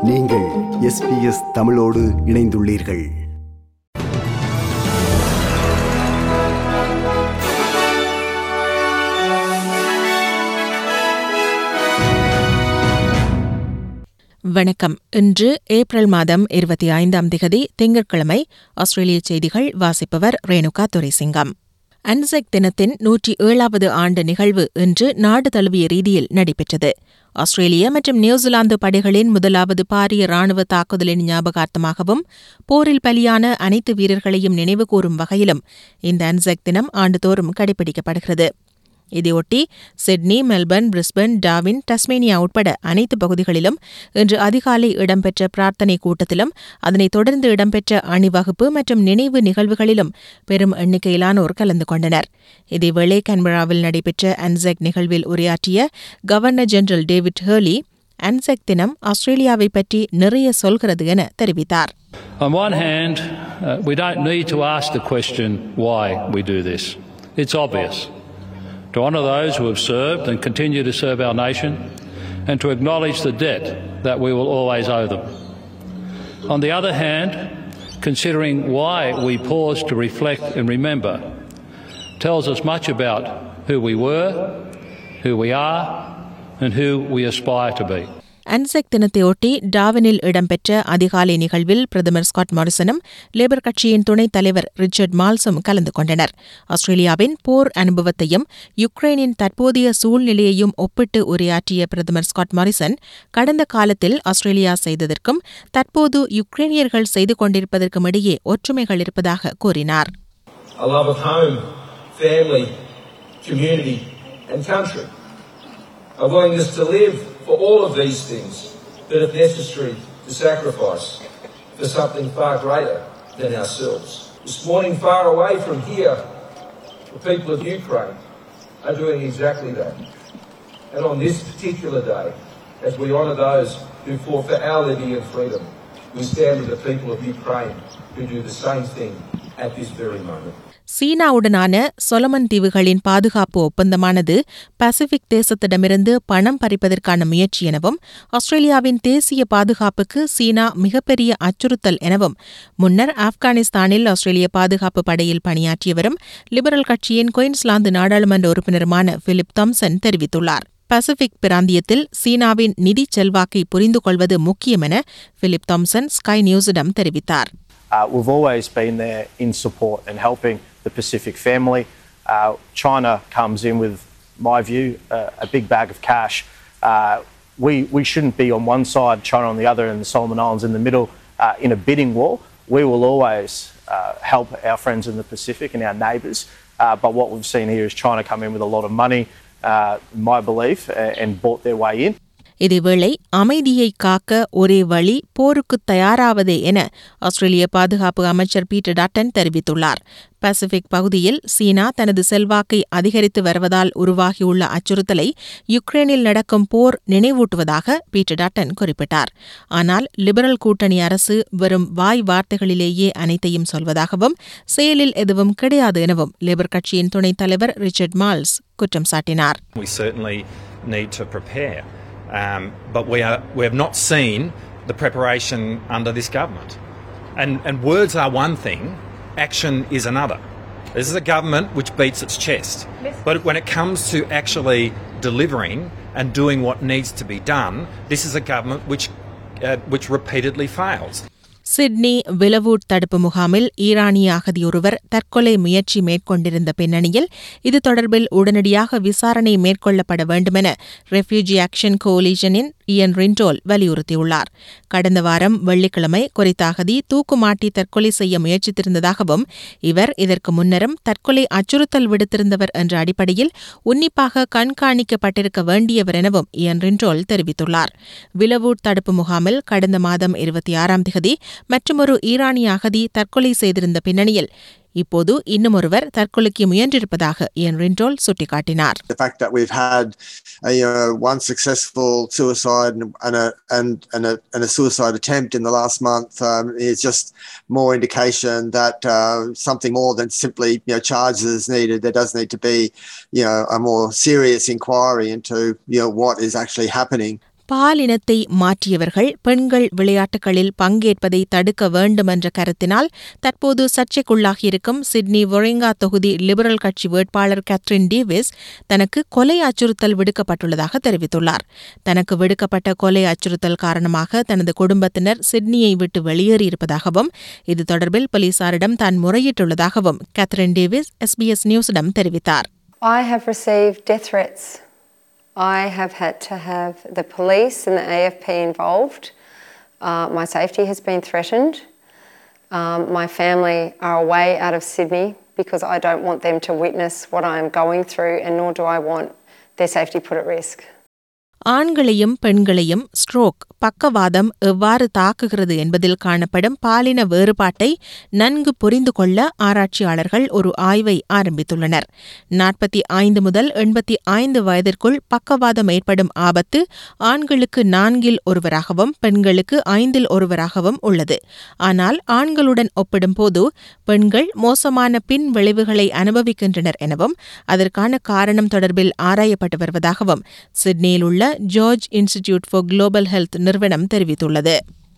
நீங்கள் SBS தமிழோடு இணைந்துள்ளீர்கள். வணக்கம். இன்று ஏப்ரல் மாதம் 25 திங்கட்கிழமை. ஆஸ்திரேலிய செய்திகள் வாசிப்பவர் ரேணுகா துரைசிங்கம். அன்செக் தினத்தின் 107வது ஆண்டு நிகழ்வு இன்று நாடு தழுவிய ரீதியில் நடைபெற்றது. ஆஸ்திரேலிய மற்றும் நியூசிலாந்து படைகளின் முதலாவது பாரிய ராணுவ தாக்குதலின் ஞாபகார்த்தமாகவும் போரில் பலியான அனைத்து வீரர்களையும் நினைவுகூரும் வகையிலும் இந்த அன்செக் தினம் ஆண்டுதோறும் கடைபிடிக்கப்படுகிறது. இதையொட்டி Sydney, Melbourne, Brisbane, Darwin, Tasmania உட்பட அனைத்து பகுதிகளிலும் இன்று அதிகாலை இடம்பெற்ற பிரார்த்தனை கூட்டத்திலும் அதனைத் தொடர்ந்து இடம்பெற்ற அணிவகுப்பு மற்றும் நினைவு நிகழ்வுகளிலும் பெரும் எண்ணிக்கையிலானோர் கலந்து கொண்டனர். இதேவேளை கான்பராவில் நடைபெற்ற அன்செக் நிகழ்வில் உரையாற்றிய governor general David Hurley, Anzac தினம் ஆஸ்திரேலியாவை பற்றி நிறைய சொல்கிறது என தெரிவித்தார். On one hand, we don't need to ask the question why we do this. It's obvious. To honour those who have served and continue to serve our nation, and to acknowledge the debt that we will always owe them. On the other hand, considering why we pause to reflect and remember tells us much about who we were, who we are, and who we aspire to be. Anzac தினத்தையொட்டி டார்வினில் இடம்பெற்ற அதிகாலை நிகழ்வில் பிரதமர் Scott மாரிசனும் labour கட்சியின் துணைத் தலைவர் Richard மால்ஸும் கலந்து கொண்டனர். ஆஸ்திரேலியாவின் போர் அனுபவத்தையும் யுக்ரைனின் தற்போதைய சூழ்நிலையையும் ஒப்பிட்டு உரையாற்றிய பிரதமர் ஸ்காட் மாரிசன், கடந்த காலத்தில் ஆஸ்திரேலியா செய்ததற்கும் தற்போது யுக்ரைனியர்கள் செய்து கொண்டிருப்பதற்கும் இடையே ஒற்றுமைகள் இருப்பதாக கூறினார். A love of home, family, community and country. A willingness to live for all of these things, but if necessary, to sacrifice for something far greater than ourselves. This morning, far away from here, the people of Ukraine are doing exactly that. And on this particular day, as we honour those who fought for our liberty and freedom, we stand with the people of Ukraine who do the same thing at this very moment. சீனாவுடனான Solomon தீவுகளின் பாதுகாப்பு ஒப்பந்தமானது Pacific தேசத்திடமிருந்து பணம் பறிப்பதற்கான முயற்சி எனவும் ஆஸ்திரேலியாவின் தேசிய பாதுகாப்புக்கு சீனா மிகப்பெரிய அச்சுறுத்தல் எனவும் முன்னர் ஆப்கானிஸ்தானில் ஆஸ்திரேலிய பாதுகாப்பு படையில் பணியாற்றியவரும் லிபரல் கட்சியின் குயின்ஸ்லாந்து நாடாளுமன்ற உறுப்பினருமான பிலிப் தாம்சன் தெரிவித்துள்ளார். பசிபிக் பிராந்தியத்தில் சீனாவின் நிதி செல்வாக்கை புரிந்து கொள்வது முக்கியம் என பிலிப் தாம்சன் ஸ்கை நியூஸிடம் தெரிவித்தார். We've always been there in support and helping the Pacific family. China comes in with, my view, a big bag of cash. We shouldn't be on one side, China on the other, and the Solomon Islands in the middle in a bidding war. We will always help our friends in the Pacific and our neighbours. But what we've seen here is China come in with a lot of money, my belief, and bought their way in. இதேவேளை அமைதியை காக்க ஒரே வழி போருக்கு தயாராவதே என ஆஸ்திரேலிய பாதுகாப்பு அமைச்சர் Peter Dutton தெரிவித்துள்ளார். பசிபிக் பகுதியில் சீனா தனது செல்வாக்கை அதிகரித்து வருவதால் உருவாகியுள்ள அச்சுறுத்தலை யுக்ரைனில் நடக்கும் போர் நினைவூட்டுவதாக பீட்டர் டட்டன் குறிப்பிட்டார். ஆனால் லிபரல் கூட்டணி அரசு வெறும் வாய் வார்த்தைகளிலேயே அனைத்தையும் சொல்வதாகவும் செயலில் எதுவும் கிடையாது எனவும் லேபர் கட்சியின் துணைத் தலைவர் ரிச்சர்ட் மால்ஸ் குற்றம் சாட்டினார். But we have not seen the preparation under this government. And words are one thing, action is another. This is a government which beats its chest. But when it comes to actually delivering and doing what needs to be done, this is a government which repeatedly fails. Sydney Villawood தடுப்பு முகாமில் ஈரானிய அகதியொருவர் தற்கொலை முயற்சி மேற்கொண்டிருந்த பின்னணியில் இது தொடர்பில் உடனடியாக விசாரணை மேற்கொள்ளப்பட வேண்டுமென ரெஃப்யூஜி ஆக்ஷன் கோலிஷனின் இயன் ரிண்டோல் வலியுறுத்தியுள்ளார். கடந்த வாரம் வெள்ளிக்கிழமை குறித்த அகதி தூக்குமாட்டி தற்கொலை செய்ய முயற்சித்திருந்ததாகவும் இவர் இதற்கு முன்னரும் தற்கொலை அச்சுறுத்தல் விடுத்திருந்தவர் என்ற அடிப்படையில் உன்னிப்பாக கண்காணிக்கப்பட்டிருக்க வேண்டியவர் எனவும் இயன் ரிண்டோல் தெரிவித்துள்ளார். விலவூட் தடுப்பு முகாமில் கடந்த மாதம் 26 மற்றுமொரு ஈரானிய அகதி தற்கொலை செய்திருந்த பின்னணியில் இப்போது இன்னுமொருவர் தற்கொலைக்கு முயன்றிருப்பதாக இயன் ரிண்டோல் சுட்டிக்காட்டினார். The fact that we've had one successful suicide and a suicide attempt in the last month is just more indication that something more than simply charges is needed. There does need to be a more serious inquiry into what is actually happening. பாலினத்தை மாற்றியவர்கள் பெண்கள் விளையாட்டுகளில் பங்கேற்பதை தடுக்க வேண்டும் என்ற கருத்தினால் தற்போது சர்ச்சைக்குள்ளாகியிருக்கும் Sydney வொரிங்கா தொகுதி liberal கட்சி வேட்பாளர் கேத்ரின் டேவிஸ் தனக்கு கொலை அச்சுறுத்தல் விடுக்கப்பட்டுள்ளதாக தெரிவித்துள்ளார். தனக்கு விடுக்கப்பட்ட கொலை அச்சுறுத்தல் காரணமாக தனது குடும்பத்தினர் சிட்னியை விட்டு வெளியேறியிருப்பதாகவும் இது தொடர்பில் போலீசாரிடம் தான் முறையிட்டுள்ளதாகவும் கேத்ரின் டேவிஸ் SBS நியூஸிடம் தெரிவித்தார். I have received death threats. I have had to have the police and the AFP involved. My safety has been threatened. My family are away out of Sydney because I don't want them to witness what I am going through, and nor do I want their safety put at risk. ஆண்களையும் பெண்களையும் stroke பக்கவாதம் எவ்வாறு தாக்குகிறது என்பதில் காணப்படும் பாலின வேறுபாட்டை நன்கு புரிந்து கொள்ள ஆராய்ச்சியாளர்கள் ஒரு ஆய்வை ஆரம்பித்துள்ளனர். 45 முதல் 85 வயதிற்குள் பக்கவாதம் ஏற்படும் ஆபத்து ஆண்களுக்கு 4 ஒருவராகவும் பெண்களுக்கு 5 ஒருவராகவும் உள்ளது. ஆனால் ஆண்களுடன் ஒப்பிடும்போது பெண்கள் மோசமான பின் விளைவுகளை அனுபவிக்கின்றனர் எனவும் அதற்கான காரணம் தொடர்பில் ஆராயப்பட்டு வருவதாகவும் சிட்னியில் உள்ள George Institute for Global Health நிறுவனம் தெரிவித்துள்ளது.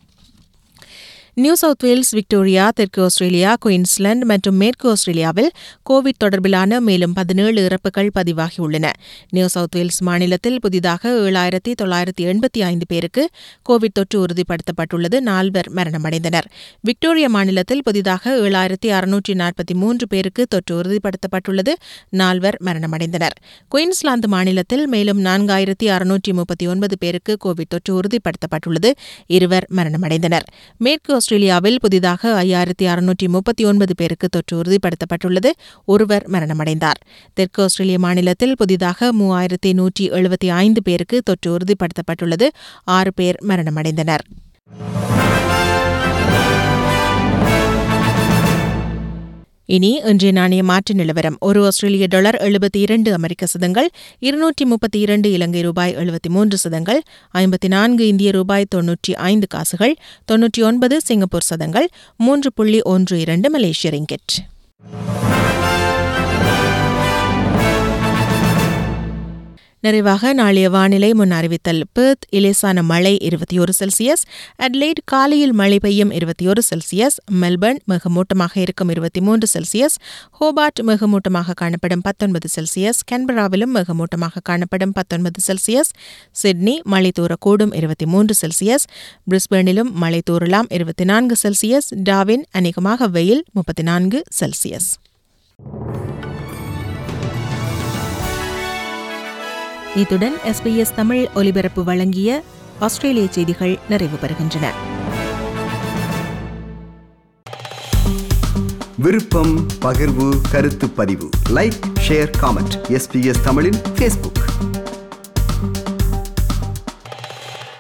நியூ சவுத் வேல்ஸ், விக்டோரியா, தெற்கு ஆஸ்திரேலியா, குயின்ஸ்லாந்து மற்றும் மேற்கு ஆஸ்திரேலியாவில் கோவிட் தொடர்பிலான மேலும் 17 இறப்புகள் பதிவாகியுள்ளன. நியூ சவுத் வேல்ஸ் மாநிலத்தில் புதிதாக 7,985 பேருக்கு கோவிட் தொற்று உறுதிப்படுத்தப்பட்டுள்ளது. 4 மரணமடைந்தனர். விக்டோரியா மாநிலத்தில் புதிதாக 7,643 பேருக்கு தொற்று உறுதிப்படுத்தப்பட்டுள்ளது. 4 மரணமடைந்தனர். குயின்ஸ்லாந்து மாநிலத்தில் மேலும் 4,639 பேருக்கு கோவிட் தொற்று உறுதிப்படுத்தப்பட்டுள்ளது. 2 மரணமடைந்தனர். மேற்கு ஆஸ்திரேலியாவில் புதிதாக 5,639 பேருக்கு தொற்று உறுதிப்படுத்தப்பட்டுள்ளது. 1 மரணமடைந்தார். தெற்கு ஆஸ்திரேலிய மாநிலத்தில் புதிதாக 3,175 பேருக்கு தொற்று உறுதிப்படுத்தப்பட்டுள்ளது. 6 பேர் மரணமடைந்தனர். இனி இன்றைய நாணய மாற்று நிலவரம். ஒரு ஆஸ்திரேலிய டாலர் 72 அமெரிக்க சதங்கள், 232 இலங்கை ரூபாய் 73 சதங்கள், 54 இந்திய ரூபாய் 95 காசுகள், 99 சிங்கப்பூர் சதங்கள், 3.12 மலேசிய ரிங்கிட். நிறைவாக நாளைய வானிலை முன் அறிவித்தல். பெர்த் இலேசான மழை 21 செல்சியஸ், அட்லைட் காலையில் மழை பெய்யும் 21 செல்சியஸ், மெல்பர்ன் மிகமூட்டமாக இருக்கும் 23 செல்சியஸ், ஹோபார்ட் மிகமூட்டமாக காணப்படும் 19 செல்சியஸ், கேன்பராவிலும் மிகமூட்டமாக காணப்படும் 19 செல்சியஸ், சிட்னி மழை தூரக்கூடும் 23 செல்சியஸ், பிரிஸ்பேனிலும் மழை தூறலாம் 24 செல்சியஸ், டார்வின் அநேகமாக வெயில் 34 செல்சியஸ். இத்துடன் SBS தமிழ் ஒலிபரப்பு வழங்கிய ஆஸ்திரேலிய செய்திகள் நிறைவு பெறுகின்றன. விருப்பம், பகிர்வு, கருத்து பதிவு, லைக், ஷேர், காமெண்ட். SBS தமிழின் Facebook.